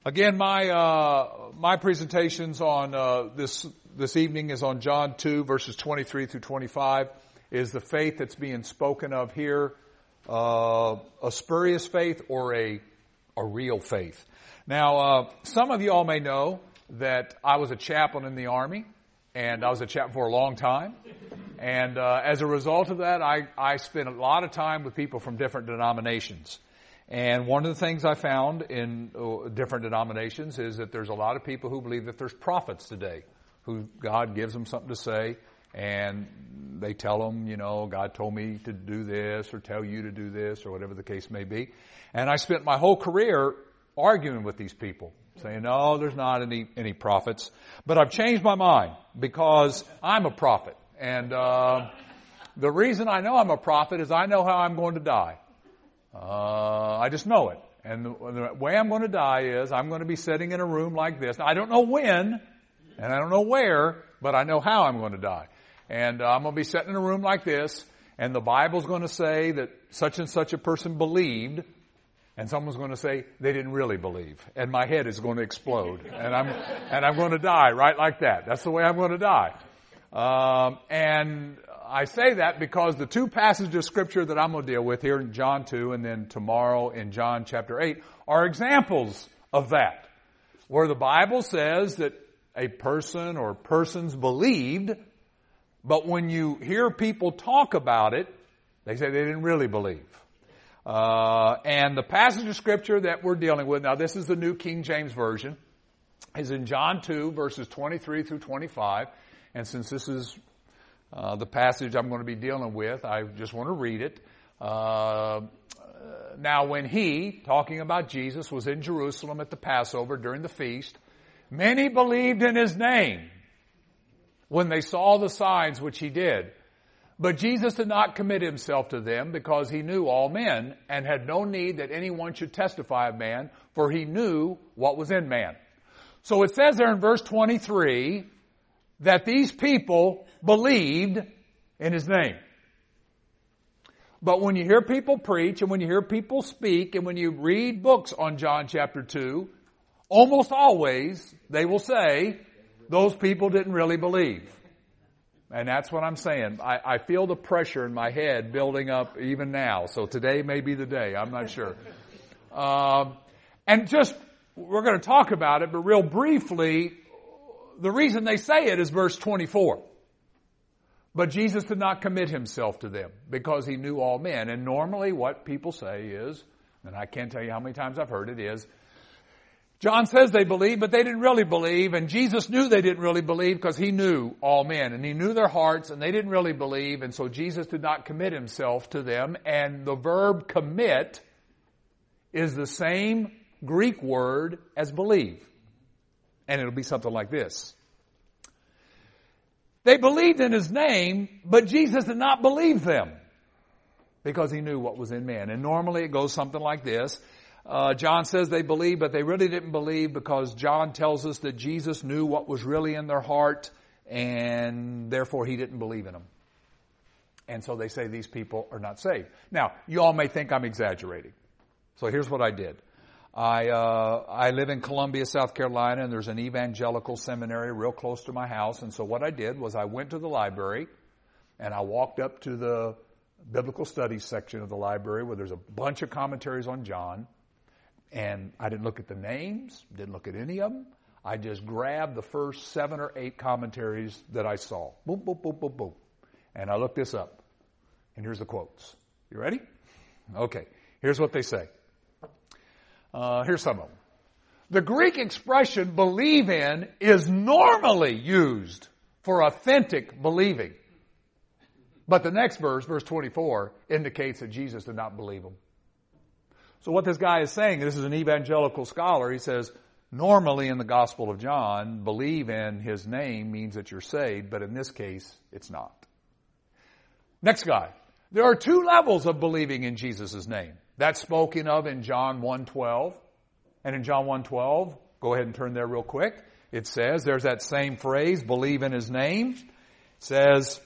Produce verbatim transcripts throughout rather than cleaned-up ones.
Again, my uh, my presentations on uh, this this evening is on John two, verses twenty-three through twenty-five. Is the faith that's being spoken of here uh, a spurious faith or a a real faith? Now, uh, some of you all may know that I was a chaplain in the Army, and I was a chaplain for a long time. And uh, as a result of that, I, I spent a lot of time with people from different denominations. And one of the things I found in uh, different denominations is that there's a lot of people who believe that there's prophets today, who God gives them something to say, and they tell them, you know, God told me to do this, or tell you to do this, or whatever the case may be. And I spent my whole career arguing with these people, saying, no, there's not any, any prophets. But I've changed my mind because I'm a prophet. And uh, the reason I know I'm a prophet is I know how I'm going to die. Uh, I just know it. And the, the way I'm going to die is I'm going to be sitting in a room like this. Now, I don't know when, and I don't know where, but I know how I'm going to die. And uh, I'm going to be sitting in a room like this, and the Bible's going to say that such and such a person believed, and someone's going to say they didn't really believe. And my head is going to explode. And I'm, and I'm going to die right like that. That's the way I'm going to die. Um, and I say that because the two passages of Scripture that I'm going to deal with here in John two and then tomorrow in John chapter eight are examples of that, where the Bible says that a person or persons believed, but when you hear people talk about it, they say they didn't really believe. Uh, and the passage of Scripture that we're dealing with, now this is the New King James Version, is in John two, verses twenty-three through twenty-five. And since this is uh, the passage I'm going to be dealing with, I just want to read it. Uh, now when he, talking about Jesus, was in Jerusalem at the Passover during the feast, many believed in his name when they saw the signs which he did. But Jesus did not commit himself to them because he knew all men and had no need that anyone should testify of man, for he knew what was in man. So it says there in verse twenty-three that these people believed in his name. But when you hear people preach and when you hear people speak and when you read books on John chapter two, almost always they will say those people didn't really believe. And that's what I'm saying. I, I feel the pressure in my head building up even now. So today may be the day. I'm not sure. Um, and just, we're going to talk about it, but real briefly, the reason they say it is verse twenty-four. But Jesus did not commit himself to them because he knew all men. And normally what people say is, and I can't tell you how many times I've heard it, is John says they believe, but they didn't really believe. And Jesus knew they didn't really believe because he knew all men. And he knew their hearts and they didn't really believe. And so Jesus did not commit himself to them. And the verb commit is the same Greek word as believe. And it'll be something like this. They believed in his name, but Jesus did not believe them because he knew what was in man. And normally it goes something like this. Uh, John says they believed, but they really didn't believe because John tells us that Jesus knew what was really in their heart, and therefore he didn't believe in them. And so they say these people are not saved. Now, you all may think I'm exaggerating. So here's what I did. I uh, I live in Columbia, South Carolina, and there's an evangelical seminary real close to my house. And so what I did was I went to the library, and I walked up to the biblical studies section of the library where there's a bunch of commentaries on John. And I didn't look at the names, didn't look at any of them. I just grabbed the first seven or eight commentaries that I saw. Boom, boom, boom, boom, boom. And I looked this up. And here's the quotes. You ready? Okay. Here's what they say. Uh, here's some of them. The Greek expression believe in is normally used for authentic believing. But the next verse, verse twenty-four, indicates that Jesus did not believe them. So what this guy is saying, this is an evangelical scholar, he says, normally in the Gospel of John, believe in his name means that you're saved, but in this case, it's not. Next guy. There are two levels of believing in Jesus' name. That's spoken of in John one twelve. And in John one twelve, go ahead and turn there real quick. It says, there's that same phrase, believe in his name. It says,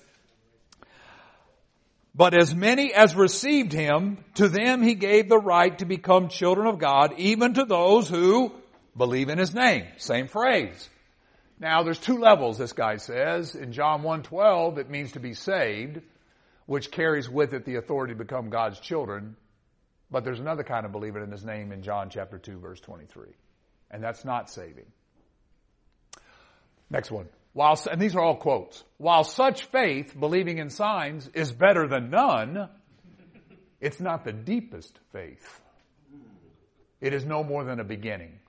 but as many as received him, to them he gave the right to become children of God, even to those who believe in his name. Same phrase. Now, there's two levels, this guy says. In John one twelve, it means to be saved, which carries with it the authority to become God's children. But there's another kind of believing in his name in John chapter two, verse twenty-three. And that's not saving. Next one. While, and these are all quotes. While such faith, believing in signs, is better than none, it's not the deepest faith. It is no more than a beginning.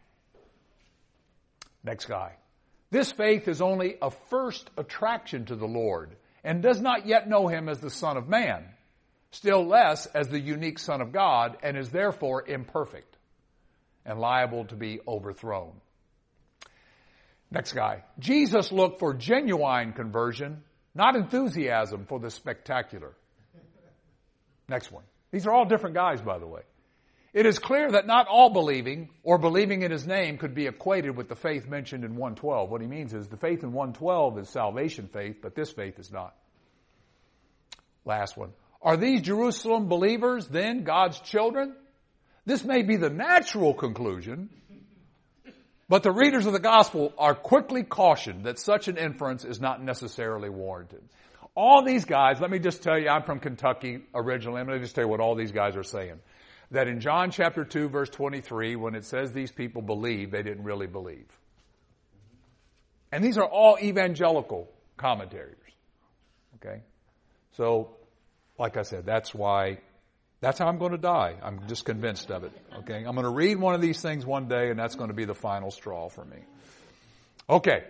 Next guy. This faith is only a first attraction to the Lord and does not yet know him as the Son of Man, still less as the unique Son of God, and is therefore imperfect and liable to be overthrown. Next guy. Jesus looked for genuine conversion, not enthusiasm for the spectacular. Next one. These are all different guys, by the way. It is clear that not all believing or believing in his name could be equated with the faith mentioned in one twelve. What he means is the faith in one twelve is salvation faith, but this faith is not. Last one. Are these Jerusalem believers then God's children? This may be the natural conclusion, but the readers of the gospel are quickly cautioned that such an inference is not necessarily warranted. All these guys, let me just tell you, I'm from Kentucky originally. I'm going to just tell you what all these guys are saying. That in John chapter two, verse twenty-three, when it says these people believe, they didn't really believe. And these are all evangelical commentators. Okay? So, like I said, that's why, that's how I'm going to die. I'm just convinced of it. Okay? I'm going to read one of these things one day, and that's going to be the final straw for me. Okay.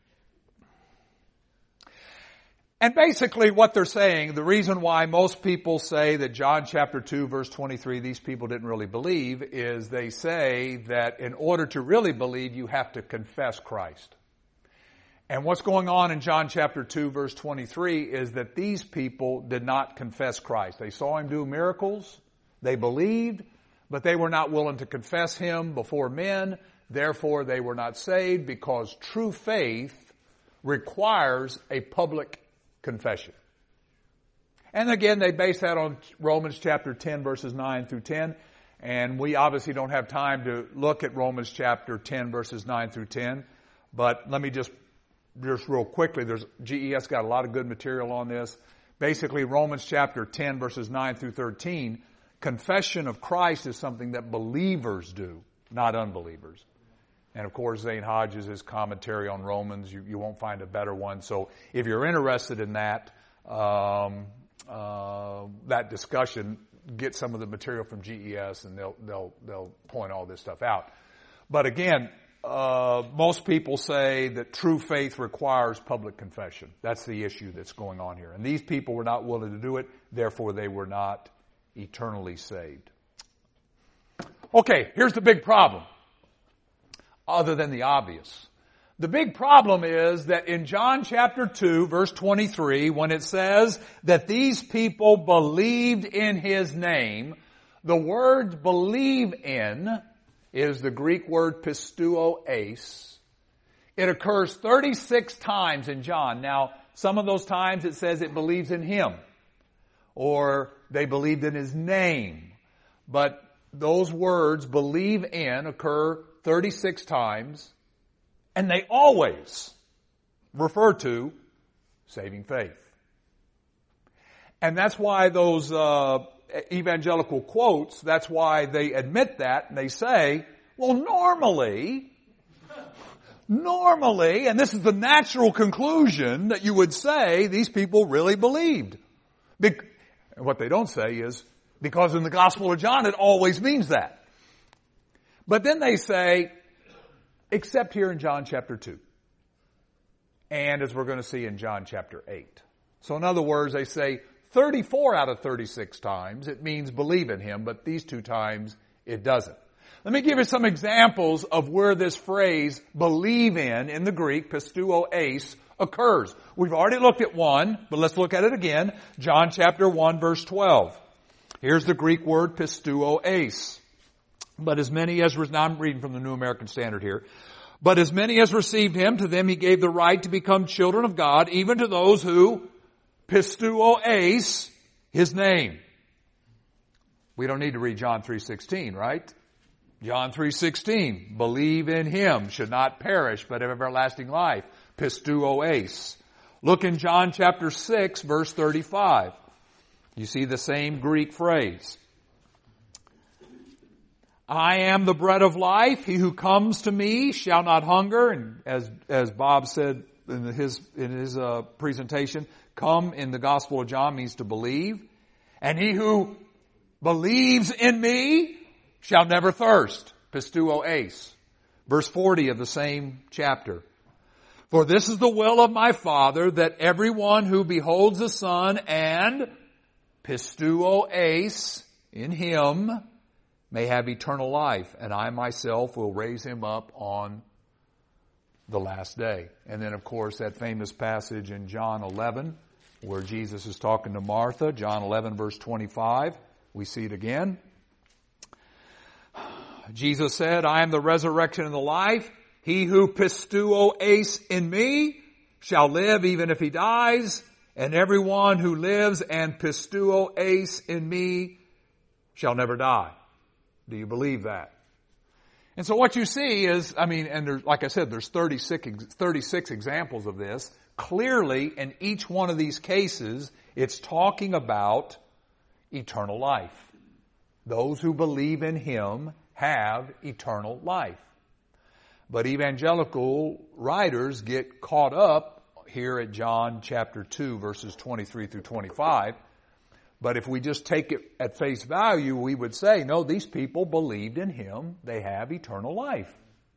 And basically what they're saying, the reason why most people say that John chapter two, verse twenty-three, these people didn't really believe, is they say that in order to really believe, you have to confess Christ. And what's going on in John chapter two, verse twenty-three, is that these people did not confess Christ. They saw him do miracles, they believed, but they were not willing to confess him before men. Therefore, they were not saved, because true faith requires a public confession. And again, they base that on Romans chapter ten, verses nine through ten. And we obviously don't have time to look at Romans chapter ten, verses nine through ten. But let me just, just real quickly, there's G E S got a lot of good material on this. Basically, Romans chapter ten, verses nine through thirteen, confession of Christ is something that believers do, not unbelievers. And of course, Zane Hodges' commentary on Romans, you, you won't find a better one. So if you're interested in that, um, uh, that discussion, get some of the material from G E S, and they'll they'll they'll point all this stuff out. But again, uh, most people say that true faith requires public confession. That's the issue that's going on here. And these people were not willing to do it, therefore they were not eternally saved. Okay, here's the big problem. Other than the obvious. The big problem is that in John chapter two, verse twenty-three, when it says that these people believed in his name, the word believe in is the Greek word pisteuo eis. It occurs thirty-six times in John. Now, some of those times it says it believes in him, or they believed in his name. But those words, believe in, occur thirty-six times, and they always refer to saving faith. And that's why those uh, evangelical quotes, that's why they admit that, and they say, well, normally, normally, and this is the natural conclusion that you would say these people really believed. Be- and what they don't say is, because in the Gospel of John it always means that. But then they say, except here in John chapter two. And as we're going to see in John chapter eight. So in other words, they say thirty-four out of thirty-six times it means believe in him, but these two times it doesn't. Let me give you some examples of where this phrase believe in, in the Greek, pisteuo eis, occurs. We've already looked at one, but let's look at it again. John chapter one, verse twelve. Here's the Greek word pisteuo eis. But as many as, now I'm reading from the New American Standard here. But as many as received him, to them he gave the right to become children of God, even to those who pisteuo eis, his name. We don't need to read John three sixteen, right? John three sixteen, believe in Him, should not perish, but have everlasting life. Pisteuo eis. Look in John chapter six, verse thirty-five. You see the same Greek phrase. I am the bread of life. He who comes to me shall not hunger. And as, as Bob said in his, in his uh, presentation, come in the Gospel of John means to believe. And he who believes in me shall never thirst. Pisteuo eis. Verse forty of the same chapter. For this is the will of my Father, that everyone who beholds the Son and pisteuo eis in Him may have eternal life, and I myself will raise him up on the last day. And then, of course, that famous passage in John eleven, where Jesus is talking to Martha, John eleven, verse twenty-five. We see it again. Jesus said, I am the resurrection and the life. He who pisteuo eis in me shall live even if he dies, and everyone who lives and pisteuo eis in me shall never die. Do you believe that? And so what you see is, I mean, and there's, like I said, there's thirty-six, thirty-six examples of this. Clearly, in each one of these cases, it's talking about eternal life. Those who believe in Him have eternal life. But evangelical writers get caught up here at John chapter two, verses twenty-three through twenty-five. But if we just take it at face value, we would say, no, these people believed in Him. They have eternal life.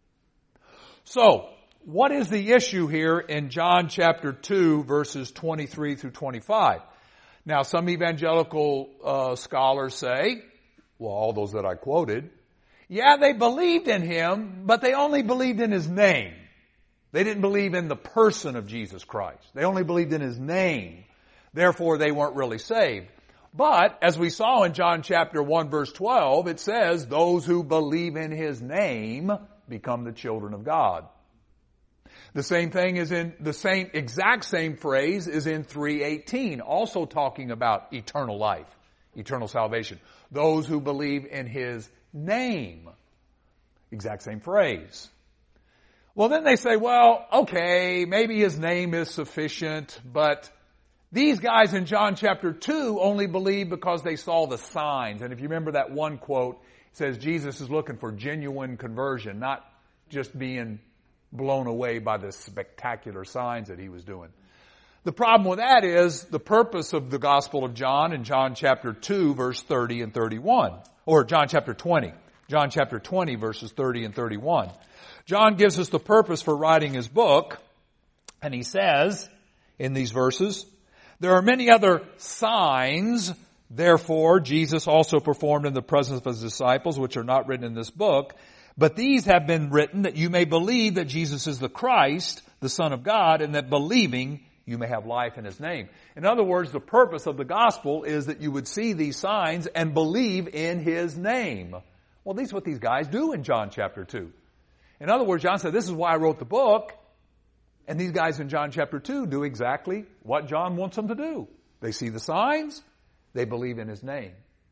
So, what is the issue here in John chapter two, verses twenty-three through twenty-five? Now, some evangelical uh, scholars say, well, all those that I quoted, yeah, they believed in Him, but they only believed in His name. They didn't believe in the person of Jesus Christ. They only believed in His name. Therefore, they weren't really saved. But, as we saw in John chapter one, verse twelve, it says, those who believe in His name become the children of God. The same thing is in, the same, exact same phrase is in three eighteen, also talking about eternal life, eternal salvation. Those who believe in His name. Exact same phrase. Well, then they say, well, okay, maybe His name is sufficient, but these guys in John chapter two only believe because they saw the signs. And if you remember that one quote, it says Jesus is looking for genuine conversion, not just being blown away by the spectacular signs that He was doing. The problem with that is the purpose of the Gospel of John in John chapter two, verse thirty and thirty-one. Or John chapter twenty. John chapter twenty, verses thirty and thirty-one. John gives us the purpose for writing his book, and he says in these verses, there are many other signs, therefore, Jesus also performed in the presence of His disciples, which are not written in this book. But these have been written that you may believe that Jesus is the Christ, the Son of God, and that believing you may have life in His name. In other words, the purpose of the gospel is that you would see these signs and believe in His name. Well, this is what these guys do in John chapter two. In other words, John said, this is why I wrote the book. And these guys in John chapter two do exactly what John wants them to do. They see the signs, they believe in His name.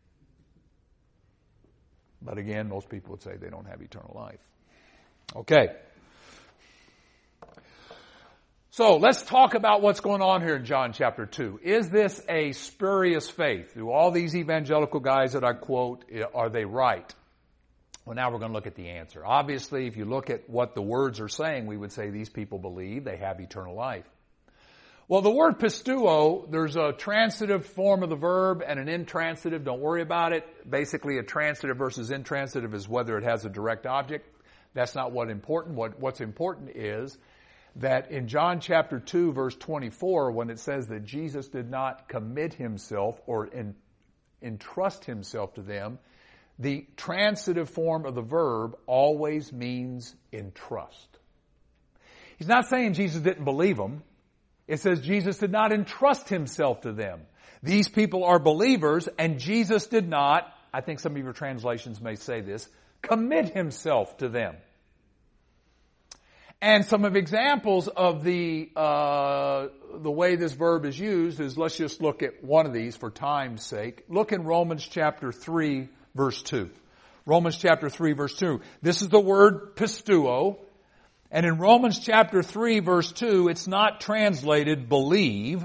But again, most people would say they don't have eternal life. Okay. So let's talk about what's going on here in John chapter two. Is this a spurious faith? Do all these evangelical guys that I quote, are they right? Well, now we're going to look at the answer. Obviously, if you look at what the words are saying, we would say these people believe they have eternal life. Well, the word pisteuo, there's a transitive form of the verb and an intransitive. Don't worry about it. Basically, a transitive versus intransitive is whether it has a direct object. That's not what's important. What, what's important is that in John chapter two, verse twenty-four, when it says that Jesus did not commit Himself or in, entrust Himself to them, the transitive form of the verb always means entrust. He's not saying Jesus didn't believe them. It says Jesus did not entrust Himself to them. These people are believers, and Jesus did not, I think some of your translations may say this, commit Himself to them. And some of examples of the uh, the way this verb is used is, let's just look at one of these for time's sake. Look in Romans chapter three, verse two. Romans chapter three verse two. This is the word pisteuo. And in Romans chapter three verse two, it's not translated believe.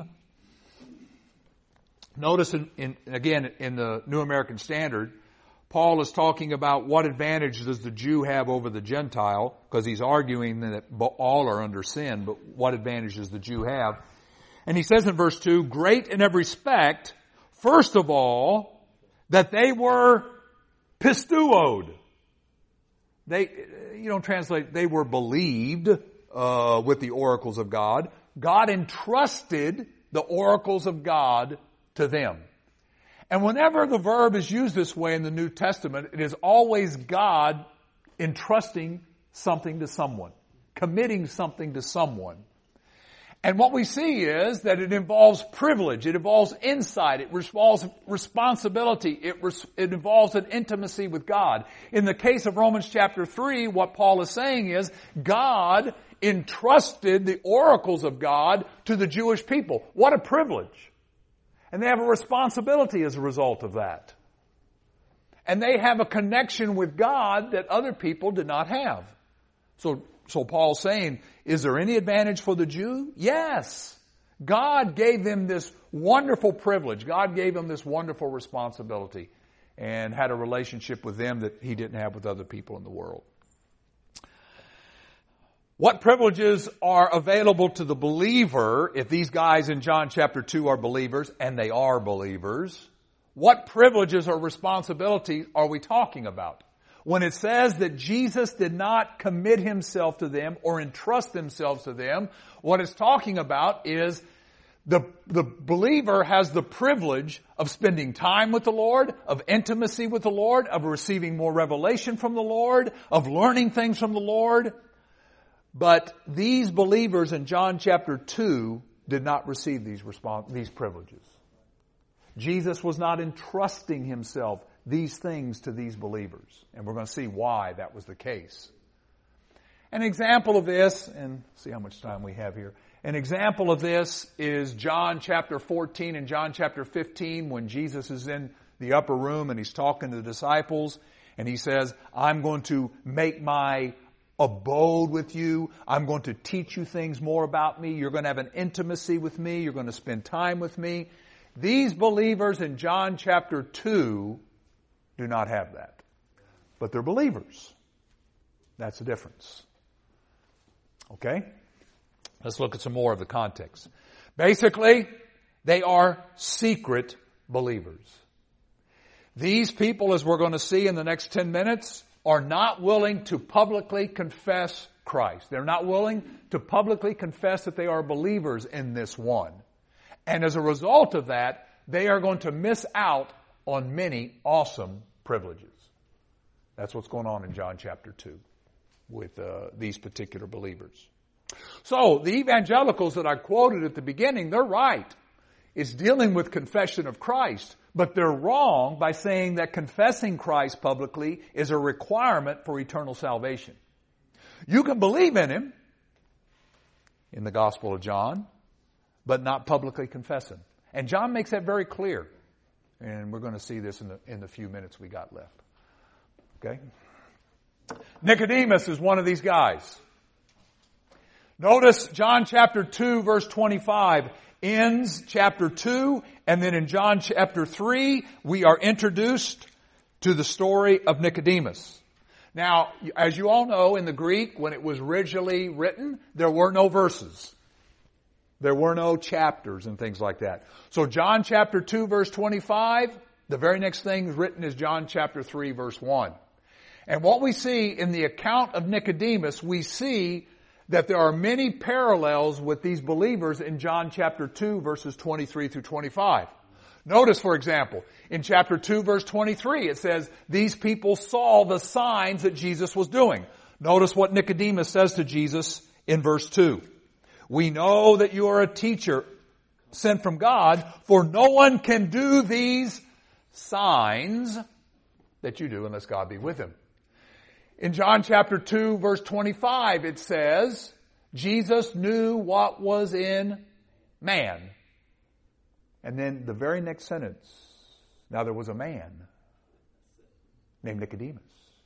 Notice in, in, again in the New American Standard, Paul is talking about what advantage does the Jew have over the Gentile, because he's arguing that all are under sin, but what advantage does the Jew have? And he says in verse two, great in every respect, first of all, that they were pisteuoed. They, you don't translate, they were believed uh, with the oracles of God. God entrusted the oracles of God to them. And whenever the verb is used this way in the New Testament, it is always God entrusting something to someone, committing something to someone. And what we see is that it involves privilege, it involves insight, it involves responsibility, it, res- it involves an intimacy with God. In the case of Romans chapter three, what Paul is saying is God entrusted the oracles of God to the Jewish people. What a privilege. And they have a responsibility as a result of that. And they have a connection with God that other people did not have. So, so Paul's saying, is there any advantage for the Jew? Yes. God gave them this wonderful privilege. God gave them this wonderful responsibility and had a relationship with them that he didn't have with other people in the world. What privileges are available to the believer if these guys in John chapter two are believers, and they are believers? What privileges or responsibilities are we talking about? When it says that Jesus did not commit himself to them or entrust themselves to them, what it's talking about is the, the believer has the privilege of spending time with the Lord, of intimacy with the Lord, of receiving more revelation from the Lord, of learning things from the Lord. But these believers in John chapter two did not receive these respons- these privileges. Jesus was not entrusting himself these things to these believers. And we're going to see why that was the case. An example of this, and see how much time we have here. An example of this is John chapter fourteen and John chapter fifteen, when Jesus is in the upper room and he's talking to the disciples, and he says, I'm going to make my abode with you. I'm going to teach you things more about me. You're going to have an intimacy with me. You're going to spend time with me. These believers in John chapter two do not have that. But they're believers. That's the difference. Okay? Let's look at some more of the context. Basically, they are secret believers. These people, as we're going to see in the next ten minutes, are not willing to publicly confess Christ. They're not willing to publicly confess that they are believers in this one. And as a result of that, they are going to miss out on many awesome privileges. That's what's going on in John chapter two with uh, these particular believers. So, the evangelicals that I quoted at the beginning, they're right. It's dealing with confession of Christ. But they're wrong by saying that confessing Christ publicly is a requirement for eternal salvation. You can believe in Him in the Gospel of John, but not publicly confess Him. And John makes that very clear. And we're going to see this in the, in the few minutes we got left. Okay? Nicodemus is one of these guys. Notice John chapter two verse twenty-five ends chapter two, and then in John chapter three we are introduced to the story of Nicodemus. Now, as you all know, in the Greek, when it was originally written, there were no verses. There were no chapters and things like that. So John chapter two verse twenty-five, the very next thing written is John chapter three verse one. And what we see in the account of Nicodemus, we see that there are many parallels with these believers in John chapter two verses twenty-three through twenty-five. Notice, for example, in chapter two verse twenty-three, it says, these people saw the signs that Jesus was doing. Notice what Nicodemus says to Jesus in verse two. We know that you are a teacher sent from God, for no one can do these signs that you do unless God be with him. In John chapter two verse twenty-five it says, Jesus knew what was in man. And then the very next sentence, now there was a man named Nicodemus.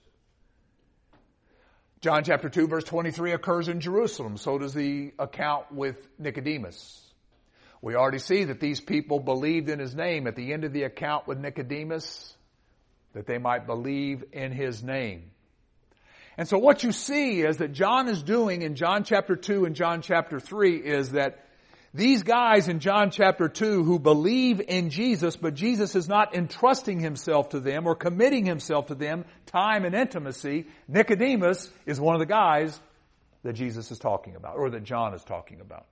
John chapter two verse twenty-three occurs in Jerusalem. So does the account with Nicodemus. We already see that these people believed in his name at the end of the account with Nicodemus, that they might believe in his name. And so what you see is that John is doing in John chapter two and John chapter three is that these guys in John chapter two who believe in Jesus, but Jesus is not entrusting himself to them or committing himself to them, time and intimacy. Nicodemus is one of the guys that Jesus is talking about, or that John is talking about.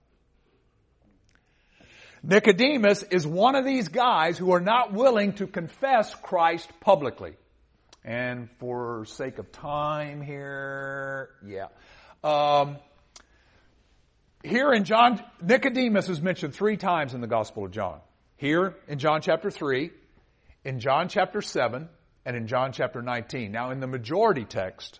Nicodemus is one of these guys who are not willing to confess Christ publicly. And for sake of time here, yeah. Um, Here in John, Nicodemus is mentioned three times in the Gospel of John. Here in John chapter three, in John chapter seven, and in John chapter nineteen. Now in the majority text,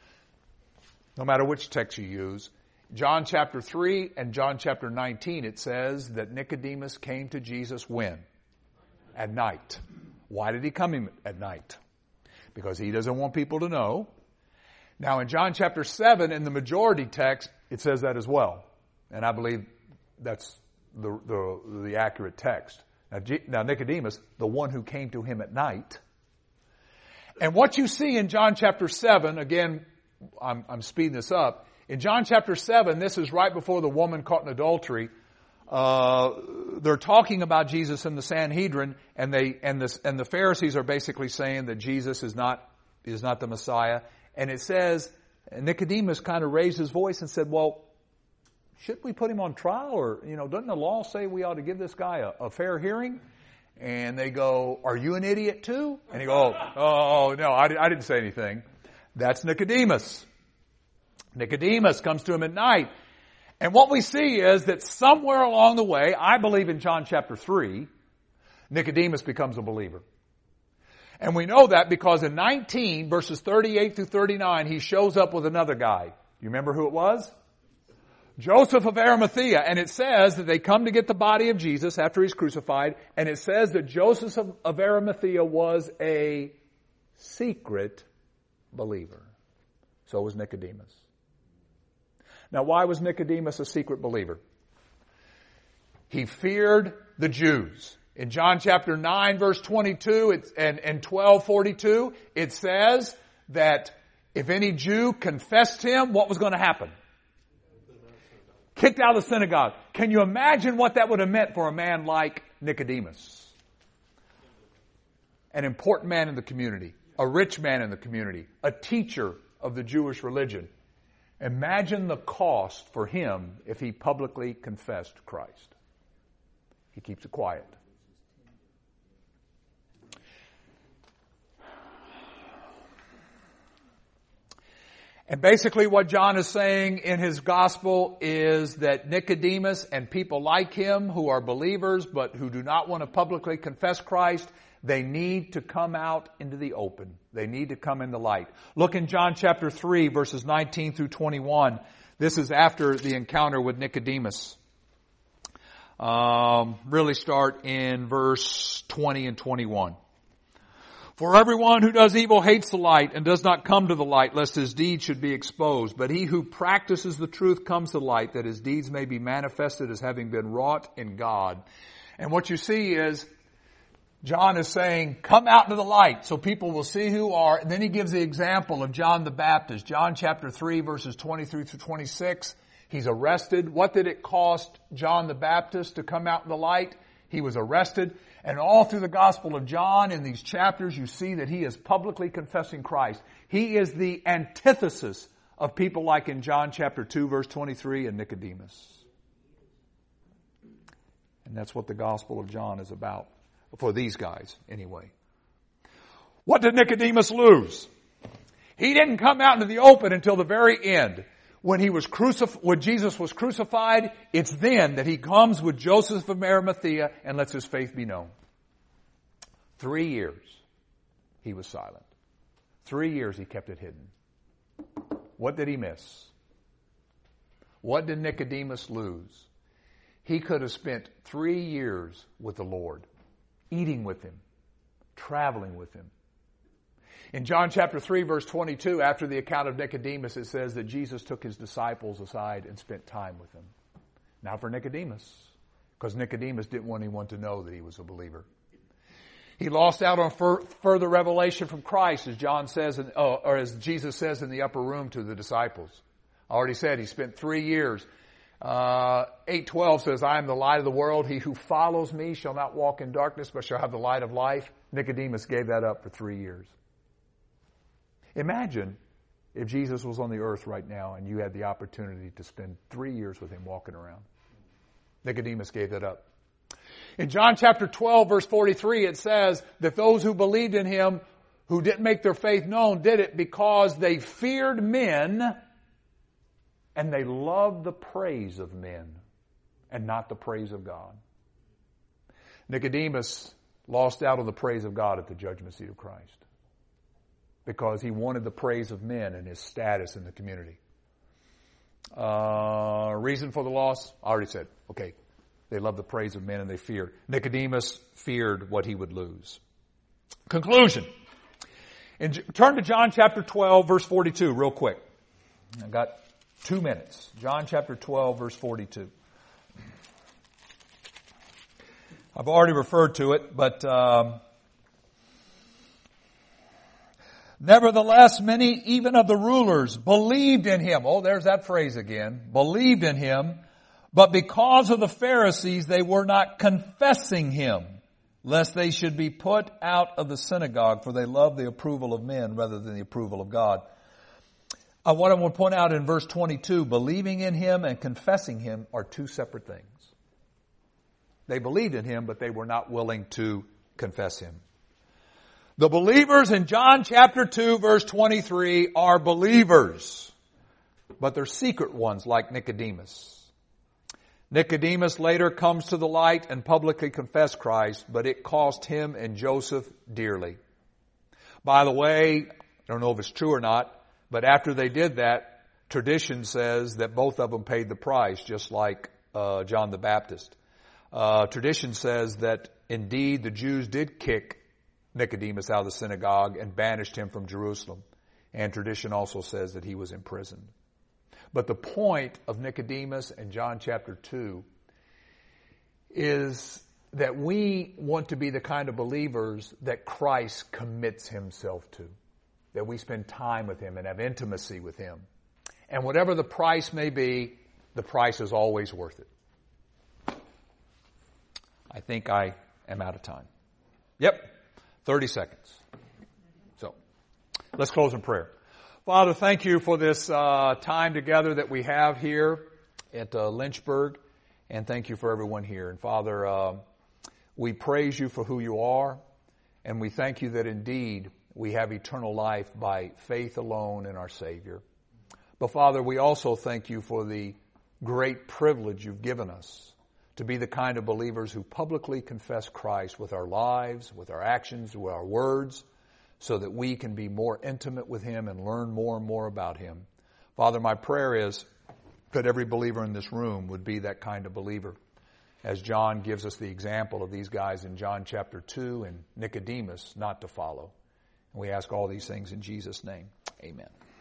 no matter which text you use, John chapter three and John chapter nineteen, it says that Nicodemus came to Jesus when? At night. Why did he come at night? Because he doesn't want people to know. Now in John chapter seven, in the majority text, it says that as well. And I believe that's the, the, the accurate text. Now, G, now Nicodemus, the one who came to him at night. And what you see in John chapter seven, again, I'm, I'm speeding this up. In John chapter seven, this is right before the woman caught in adultery. Uh, they're talking about Jesus in the Sanhedrin, and they and the and the Pharisees are basically saying that Jesus is not is not the Messiah. And it says Nicodemus kind of raised his voice and said, "Well, should we put him on trial? Or, you know, doesn't the law say we ought to give this guy a, a fair hearing?" And they go, "Are you an idiot too?" And he goes, "Oh, oh no, I, I didn't say anything." That's Nicodemus. Nicodemus comes to him at night. And what we see is that somewhere along the way, I believe in John chapter three, Nicodemus becomes a believer. And we know that because in nineteen, verses thirty-eight through thirty-nine, he shows up with another guy. You remember who it was? Joseph of Arimathea. And it says that they come to get the body of Jesus after he's crucified. And it says that Joseph of, of Arimathea was a secret believer. So was Nicodemus. Now, why was Nicodemus a secret believer? He feared the Jews. In John chapter nine, verse twenty-two it's, and, and twelve forty-two, it says that if any Jew confessed him, what was going to happen? Kicked out of the synagogue. Can you imagine what that would have meant for a man like Nicodemus? An important man in the community, a rich man in the community, a teacher of the Jewish religion. Imagine the cost for him if he publicly confessed Christ. He keeps it quiet. And basically what John is saying in his gospel is that Nicodemus and people like him who are believers but who do not want to publicly confess Christ, they need to come out into the open. They need to come in the light. Look in John chapter three, verses nineteen through twenty-one. This is after the encounter with Nicodemus. Um, really start in verse twenty and twenty-one. For everyone who does evil hates the light and does not come to the light, lest his deeds should be exposed. But he who practices the truth comes to light, that his deeds may be manifested as having been wrought in God. And what you see is, John is saying, come out into the light so people will see who you are. And then he gives the example of John the Baptist. John chapter three, verses twenty-three through twenty-six. He's arrested. What did it cost John the Baptist to come out in the light? He was arrested. And all through the Gospel of John, in these chapters, you see that he is publicly confessing Christ. He is the antithesis of people like in John chapter two, verse twenty-three, and Nicodemus. And that's what the Gospel of John is about. For these guys, anyway. What did Nicodemus lose? He didn't come out into the open until the very end. When he was crucif- when Jesus was crucified, it's then that he comes with Joseph of Arimathea and lets his faith be known. Three years he was silent. Three years he kept it hidden. What did he miss? What did Nicodemus lose? He could have spent three years with the Lord, eating with him, traveling with him. In John chapter three, verse twenty-two, after the account of Nicodemus, it says that Jesus took his disciples aside and spent time with them. Now for Nicodemus, because Nicodemus didn't want anyone to know that he was a believer. He lost out on fur- further revelation from Christ, as John says, in, uh, or as Jesus says in the upper room to the disciples. I already said he spent three years. Uh, eight twelve says, I am the light of the world. He who follows me shall not walk in darkness, but shall have the light of life. Nicodemus gave that up for three years. Imagine if Jesus was on the earth right now and you had the opportunity to spend three years with him walking around. Nicodemus gave that up. In John chapter twelve, verse forty-three, it says that those who believed in him, who didn't make their faith known, did it because they feared men and they loved the praise of men and not the praise of God. Nicodemus lost out on the praise of God at the judgment seat of Christ because he wanted the praise of men and his status in the community. Uh, reason for the loss? I already said. Okay. They loved the praise of men and they feared. Nicodemus feared what he would lose. Conclusion. In, turn to John chapter twelve, verse forty-two, real quick. I've got two minutes. John chapter twelve, verse forty-two. I've already referred to it, but um, nevertheless, many even of the rulers believed in him. Oh, there's that phrase again. Believed in him. But because of the Pharisees, they were not confessing him, lest they should be put out of the synagogue, for they love the approval of men rather than the approval of God. Uh, what I want to point out in verse twenty-two, believing in him and confessing him are two separate things. They believed in him, but they were not willing to confess him. The believers in John chapter two, verse twenty-three are believers, but they're secret ones like Nicodemus. Nicodemus later comes to the light and publicly confessed Christ, but it cost him and Joseph dearly. By the way, I don't know if it's true or not, but after they did that, tradition says that both of them paid the price, just like uh, John the Baptist. Uh, tradition says that indeed the Jews did kick Nicodemus out of the synagogue and banished him from Jerusalem. And tradition also says that he was imprisoned. But the point of Nicodemus and John chapter two is that we want to be the kind of believers that Christ commits himself to. That we spend time with him and have intimacy with him. And whatever the price may be, the price is always worth it. I think I am out of time. Yep, thirty seconds. So, let's close in prayer. Father, thank you for this uh, time together that we have here at uh, Lynchburg, and thank you for everyone here. And Father, uh, we praise you for who you are, and we thank you that indeed we have eternal life by faith alone in our Savior. But Father, we also thank you for the great privilege you've given us to be the kind of believers who publicly confess Christ with our lives, with our actions, with our words, so that we can be more intimate with him and learn more and more about him. Father, my prayer is that every believer in this room would be that kind of believer, as John gives us the example of these guys in John chapter two and Nicodemus not to follow. And we ask all these things in Jesus' name. Amen.